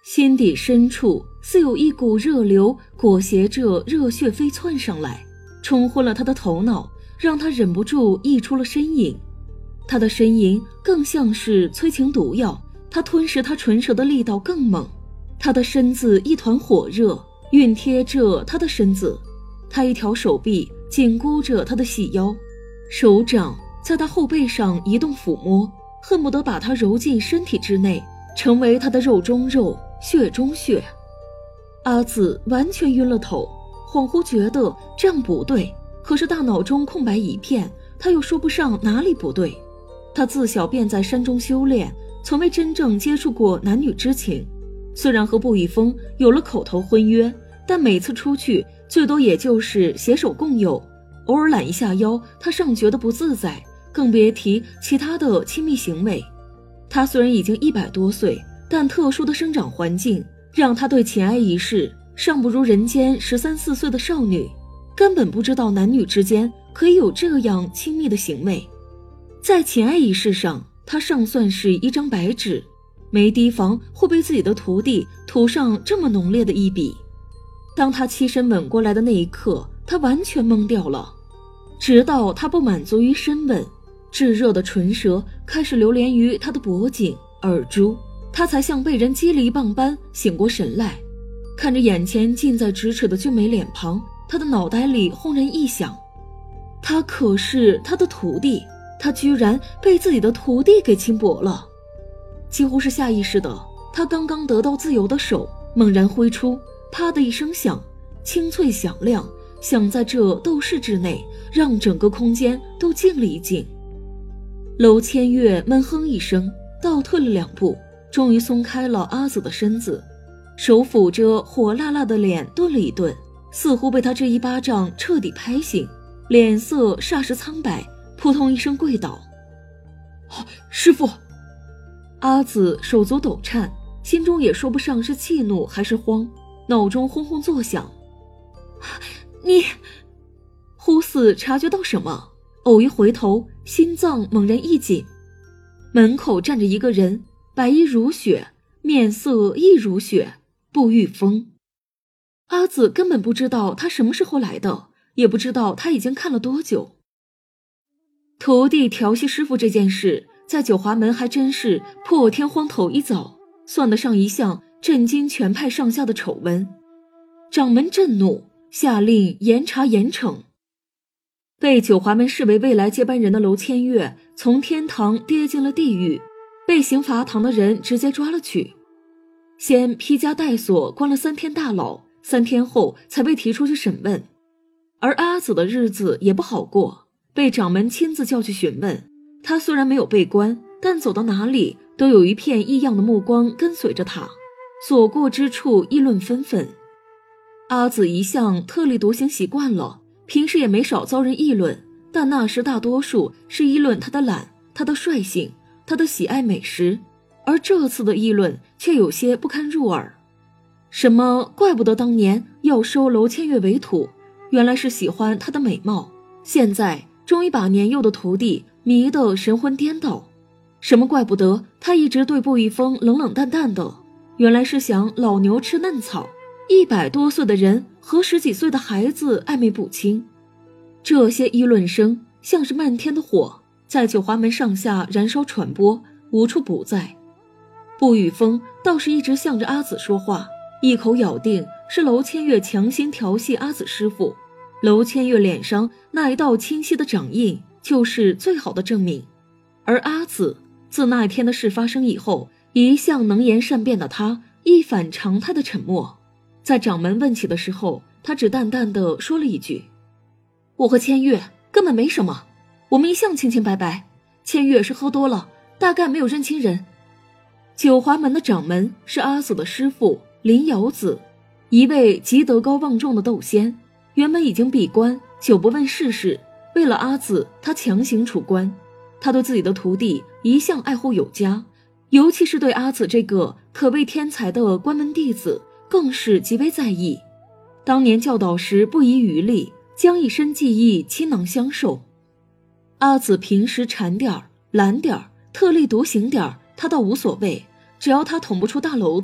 心底深处似有一股热流裹挟着热血飞窜上来，冲昏了他的头脑，让他忍不住溢出了呻吟。他的呻吟更像是催情毒药，他吞噬他唇舌的力道更猛。他的身子一团火热，熨贴着他的身子，他一条手臂紧箍着他的细腰，手掌在他后背上移动抚摸，恨不得把他揉进身体之内，成为他的肉中肉，血中血。阿紫完全晕了头，恍惚觉得这样不对，可是大脑中空白一片，他又说不上哪里不对。他自小便在山中修炼，从未真正接触过男女之情，虽然和步一峰有了口头婚约，但每次出去最多也就是携手共有，偶尔揽一下腰，他尚觉得不自在，更别提其他的亲密行为。他虽然已经100多岁，但特殊的生长环境让他对情爱一事尚不如人间13、14岁的少女，根本不知道男女之间可以有这样亲密的行为。在情爱一事上，他尚算是一张白纸，没提防会被自己的徒弟涂上这么浓烈的一笔。当他栖身吻过来的那一刻，他完全懵掉了，直到他不满足于深吻，炙热的唇舌开始流连于他的脖颈、耳珠，他才像被人击了一棒般醒过神来。看着眼前近在咫尺的俊美脸庞，他的脑袋里轰然一响，他可是他的徒弟，他居然被自己的徒弟给轻薄了。几乎是下意识的，他刚刚得到自由的手猛然挥出，啪的一声响，清脆响亮，响在这斗室之内，让整个空间都静了一静。楼千月闷哼一声，倒退了2步，终于松开了阿紫的身子，手抚着火辣辣的脸顿了一顿，似乎被他这一巴掌彻底拍醒，脸色霎时苍白，扑通一声跪倒。师父！阿紫手足抖颤，心中也说不上是气怒还是慌，脑中轰轰作响。你忽似察觉到什么，偶一回头，心脏猛然一紧。门口站着一个人，白衣如雪，面色亦如雪，步玉峰。阿紫根本不知道他什么时候来的，也不知道他已经看了多久。徒弟调戏师傅这件事，在九华门还真是破天荒头一遭，算得上一项震惊全派上下的丑闻。掌门震怒，下令严查严惩。被九华门视为未来接班人的楼千月从天堂跌进了地狱，被刑罚堂的人直接抓了去，先披枷带锁关了3天大牢，3天后才被提出去审问。而阿紫的日子也不好过，被掌门亲自叫去询问。他虽然没有被关，但走到哪里都有一片异样的目光跟随着他，所过之处议论纷纷。阿紫一向特立独行习惯了，平时也没少遭人议论，但那时大多数是议论他的懒，他的率性，他的喜爱美食，而这次的议论却有些不堪入耳。什么怪不得当年要收楼千月为徒，原来是喜欢她的美貌，现在终于把年幼的徒弟迷得神魂颠倒。什么怪不得他一直对步一峰冷冷淡淡的，原来是想老牛吃嫩草，100多岁的人和10几岁的孩子暧昧不清。这些议论声像是漫天的火，在九华门上下燃烧传播，无处不在。步雨峰倒是一直向着阿紫说话，一口咬定是楼千月强行调戏阿紫师父，楼千月脸上那一道清晰的掌印就是最好的证明。而阿紫自那一天的事发生以后，一向能言善辩的他一反常态的沉默。在掌门问起的时候，他只淡淡地说了一句：我和千月根本没什么，我们一向清清白白，千月是喝多了，大概没有认清人。九华门的掌门是阿紫的师父林瑶子，一位极德高望重的斗仙，原本已经闭关，久不问世事，为了阿紫他强行出关。他对自己的徒弟一向爱护有加，尤其是对阿紫这个可谓天才的关门弟子更是极为在意。当年教导时不遗余力，将一身技艺倾囊相授。阿紫平时馋点儿懒点儿特立独行点儿他倒无所谓，只要他捅不出大篓子，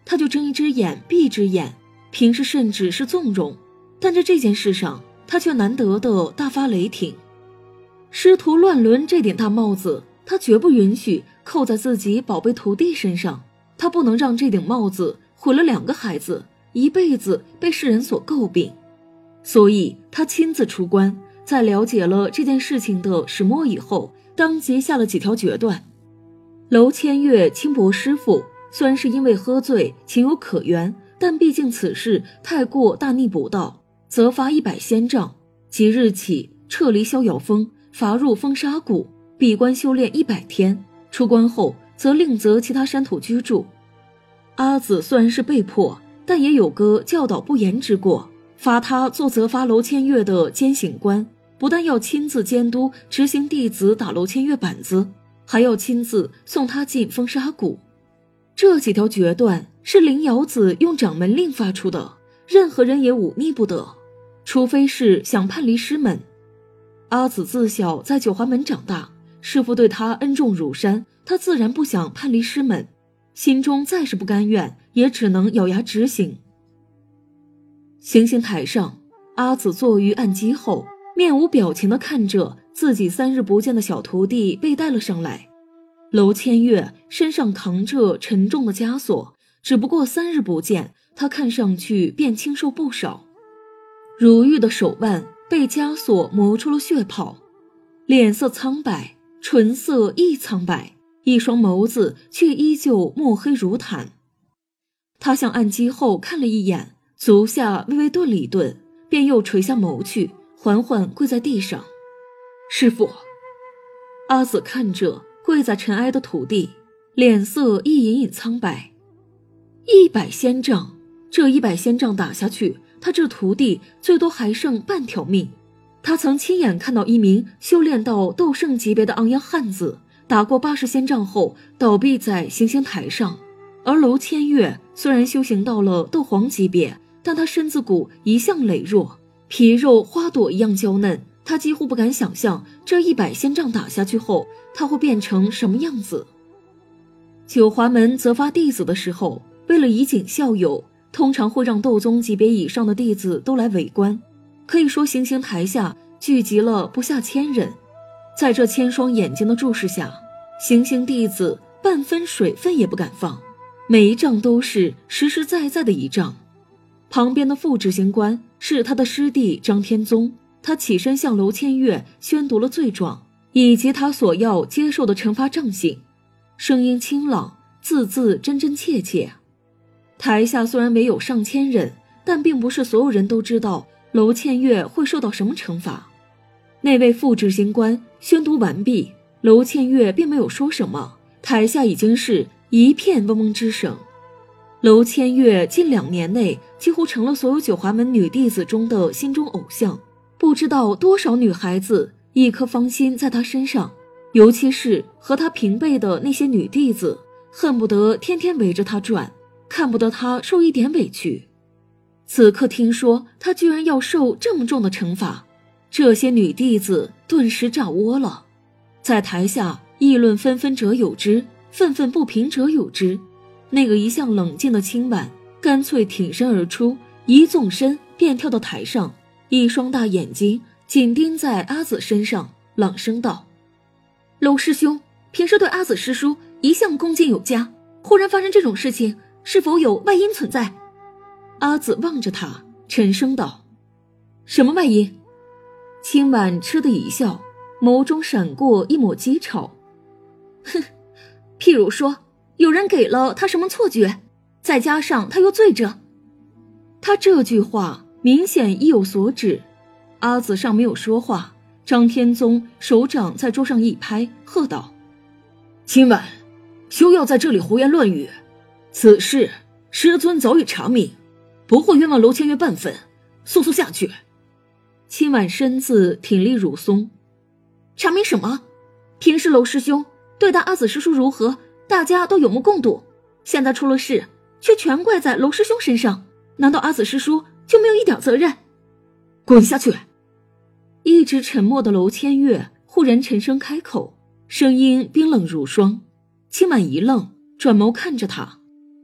他就睁一只眼闭一只眼，平时甚至是纵容，但在这件事上他却难得的大发雷霆。师徒乱伦这顶大帽子，他绝不允许扣在自己宝贝徒弟身上，他不能让这顶帽子毁了2个孩子，一辈子被世人所诟病。所以他亲自出关，在了解了这件事情的始末以后，当即下了几条决断。娄千月轻薄师傅，虽然是因为喝醉情有可原，但毕竟此事太过大逆不道，责罚100仙杖，即日起撤离逍遥峰，罚入风沙谷，闭关修炼100天，出关后则另择其他山土居住。阿紫虽然是被迫，但也有个教导不严之过，罚他做责罚娄千月的监刑官，不但要亲自监督执行弟子打娄千月板子，还要亲自送他进风沙谷。这几条决断是灵瑶子用掌门令发出的，任何人也忤逆不得，除非是想叛离师门。阿紫自小在九华门长大，师父对他恩重如山，他自然不想叛离师门，心中再是不甘愿，也只能咬牙执行。行刑台上，阿紫坐于案几后，面无表情地看着自己3日不见的小徒弟被带了上来。娄千月身上扛着沉重的枷锁，只不过3日不见，他看上去便清瘦不少。如玉的手腕被枷锁磨出了血泡，脸色苍白，唇色亦苍白，一双眸子却依旧墨黑如毯。他向案几后看了一眼，足下微微顿了一顿，便又垂下眸去，缓缓跪在地上。师父。阿紫看着跪在尘埃的徒弟，脸色亦隐隐苍白。100仙杖，这100仙杖打下去，他这徒弟最多还剩半条命。他曾亲眼看到一名修炼到斗圣级别的昂扬汉子，打过80仙杖后倒闭在行刑台上，而娄千月虽然修行到了斗皇级别，但他身子骨一向羸弱，皮肉花朵一样娇嫩，他几乎不敢想象这100仙杖打下去后他会变成什么样子。九华门责罚弟子的时候，为了以儆效尤，通常会让斗宗级别以上的弟子都来围观，可以说行刑台下聚集了不下1000人，在这1000双眼睛的注视下，行刑弟子半分水分也不敢放，每一杖都是实实在在的一杖。旁边的副执行官是他的师弟张天宗，他起身向娄千月宣读了罪状，以及他所要接受的惩罚杖刑，声音清朗，字字真真切切。台下虽然围有上千人，但并不是所有人都知道娄千月会受到什么惩罚。那位副执行官宣读完毕，娄千月并没有说什么，台下已经是一片嗡嗡之声。娄千月近2年内几乎成了所有九华门女弟子中的心中偶像，不知道多少女孩子一颗芳心在她身上，尤其是和她平辈的那些女弟子，恨不得天天围着她转，看不得她受一点委屈。此刻听说她居然要受这么重的惩罚，这些女弟子顿时炸窝了，在台下议论纷纷者有之，愤愤不平者有之。那个一向冷静的清婉干脆挺身而出，一纵身便跳到台上，一双大眼睛紧盯在阿紫身上，朗声道：娄师兄平时对阿紫师叔一向恭敬有加，忽然发生这种事情，是否有外因存在？阿紫望着他沉声道：什么外因？清婉嗤的一笑，眸中闪过一抹讥嘲。哼，譬如说有人给了他什么错觉，再加上他又醉着。他这句话明显意有所指。阿紫尚没有说话，张天宗手掌在桌上一拍，喝道：今晚休要在这里胡言乱语，此事师尊早已查明，不会冤枉娄千月半分，速速下去。今晚身子挺立如松。查明什么？平时娄师兄对待阿紫师叔如何，大家都有目共睹，现在出了事却全怪在娄师兄身上，难道阿紫师叔就没有一点责任？滚下去！一直沉默的娄千月忽然沉声开口，声音冰冷如霜。清满一愣，转眸看着他：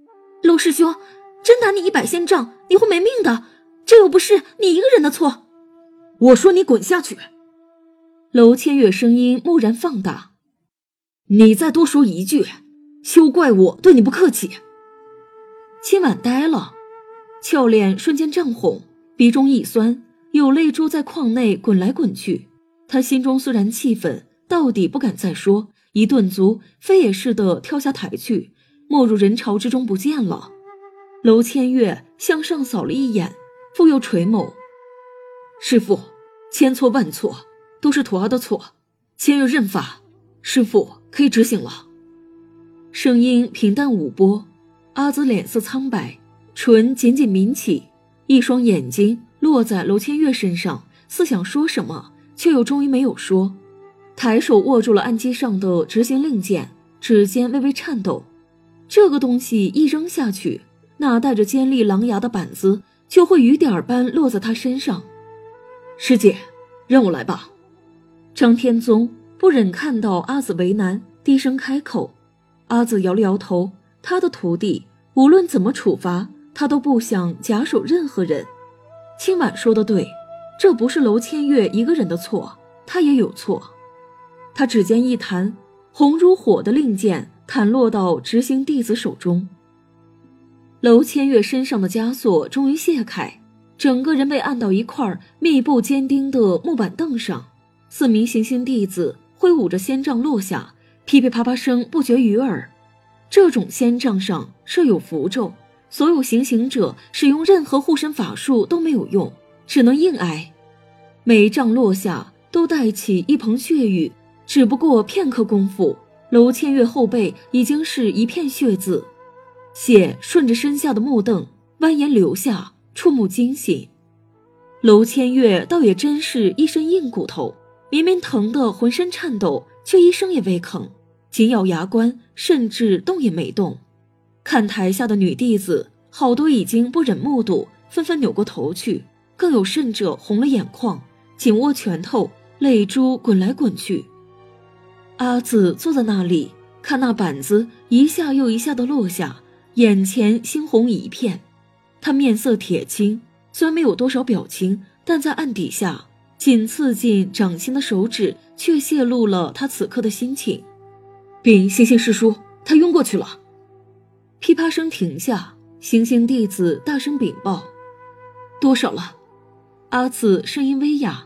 娄师兄，真打你100仙杖，你会没命的，这又不是你一个人的错。 我说你滚下去。 娄千月声音蓦然放大， 你再多说一句，休怪我对你不客气。 秦婉呆了，俏脸瞬间涨红，鼻中一酸，有泪珠在眶内滚来滚去。他心中虽然气愤，到底不敢再说，一顿足飞也似的跳下台去，没入人潮之中不见了。娄千月向上扫了一眼，复又垂眸， 师父，千错万错，都是徒儿的错，千月认罚，师父可以执行了。 声音平淡无波，阿紫脸色苍白，唇紧紧抿起，一双眼睛落在娄千月身上，似想说什么，却又终于没有说。抬手握住了案几上的执行令箭，指尖微微颤抖。这个东西一扔下去，那带着尖利狼牙的板子就会雨点般落在他身上。 师姐，让我来吧。 张天宗不忍看到阿紫为难，低声开口。阿紫摇了摇头，他的徒弟无论怎么处罚，他都不想假手任何人。青婉说的对，这不是娄千月一个人的错，他也有错。他指尖一弹，红如火的令箭弹落到执行弟子手中。娄千月身上的枷锁终于卸开，整个人被按到一块密布坚钉的木板凳上。4名行星弟子挥舞着仙杖落下，噼噼啪啪声不绝于耳。这种仙杖上设有符咒，所有行刑者使用任何护身法术都没有用，只能硬挨。每一杖落下都带起一蓬血雨，只不过片刻功夫，娄千月后背已经是一片血渍，血顺着身下的木凳蜿蜒流下，触目惊心。娄千月倒也真是一身硬骨头，明明疼得浑身颤抖，却一声也未吭，紧咬牙关，甚至动也没动。看台下的女弟子，好多已经不忍目睹，纷纷扭过头去，更有甚者红了眼眶，紧握拳头，泪珠滚来滚去。阿紫坐在那里，看那板子一下又一下的落下，眼前猩红一片。他面色铁青，虽然没有多少表情，但在暗底下紧刺进掌心的手指却泄露了他此刻的心情。 禀星星师叔，他晕过去了。 噼啪声停下，行星弟子大声禀报。多少了？阿紫声音微哑。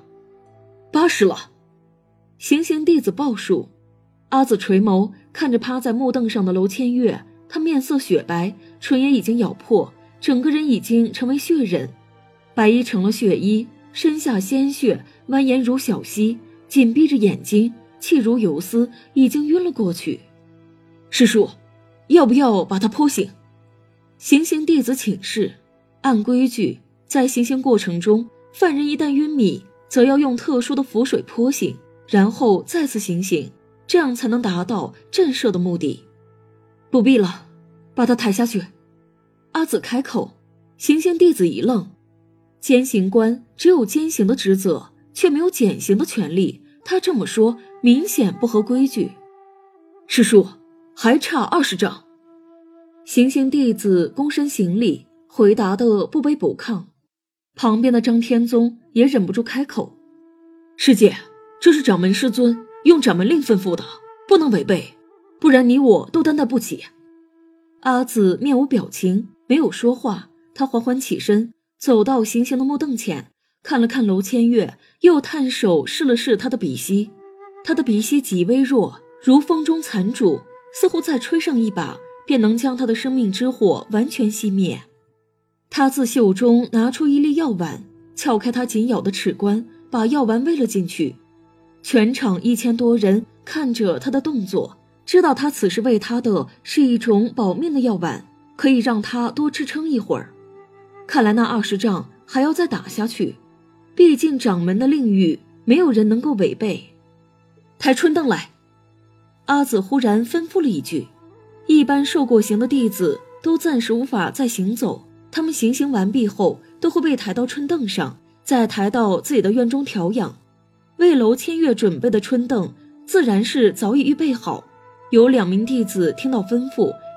80了。 行星弟子报数。阿紫垂眸看着趴在木凳上的娄千月，他面色雪白，唇也已经咬破，整个人已经成为血人，白衣成了血衣，身下鲜血蜿蜒如小溪，紧闭着眼睛，气如游丝，已经晕了过去。 师叔，要不要把他泼醒？ 行刑弟子请示，按规矩，在行刑过程中，犯人一旦晕迷，则要用特殊的符水泼醒，然后再次行刑，这样才能达到震慑的目的。 不必了，把他抬下去。 阿紫开口。行刑弟子一愣，监刑官只有监刑的职责，却没有减刑的权利，他这么说明显不合规矩。 师叔，还差20丈。 行刑弟子躬身行礼，回答的不卑不亢。旁边的张天宗也忍不住开口， 师姐，这是掌门师尊用掌门令吩咐的，不能违背，不然你我都担待不起。 阿紫面无表情，没有说话。他缓缓起身，走到行刑的木凳前，看了看娄千月，又探手试了试他的鼻息。他的鼻息极微弱，如风中残烛，似乎再吹上一把，便能将他的生命之火完全熄灭。他自袖中拿出一粒药丸，撬开他紧咬的齿关，把药丸喂了进去。全场1000多人看着他的动作，知道他此时喂他的是一种保命的药丸，可以让他多支撑一会儿。看来那20仗还要再打下去，毕竟掌门的令谕，没有人能够违背。 抬春凳来。 阿紫忽然吩咐了一句。一般受过刑的弟子都暂时无法再行走，他们行刑完毕后都会被抬到春凳上，再抬到自己的院中调养。为娄千月准备的春凳自然是早已预备好。有2名弟子听到吩咐，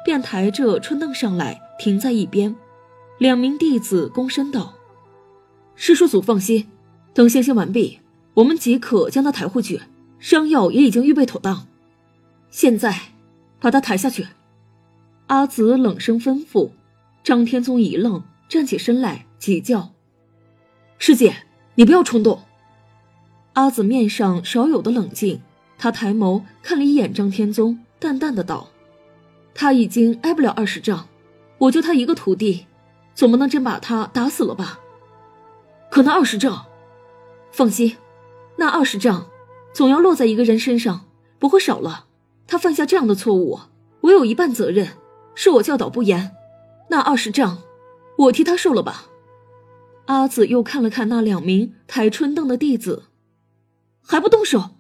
便抬着春凳上来，停在一边。2名弟子躬身道：“师叔祖放心，等仙仙完毕，我们即可将他抬回去，伤药也已经预备妥当。现在把他抬下去。”阿紫冷声吩咐。张天宗一愣，站起身来急叫：“师姐，你不要冲动。”阿紫面上少有的冷静，他抬眸看了一眼张天宗，淡淡的道：“他已经挨不了20杖，我就他一个徒弟，总不能真把他打死了吧？可那20杖，放心，那20杖总要落在一个人身上，不会少了。他犯下这样的错误，我有一半责任，是我教导不严。那20杖，我替他受了吧。”阿紫又看了看那2名抬春凳的弟子，还不动手！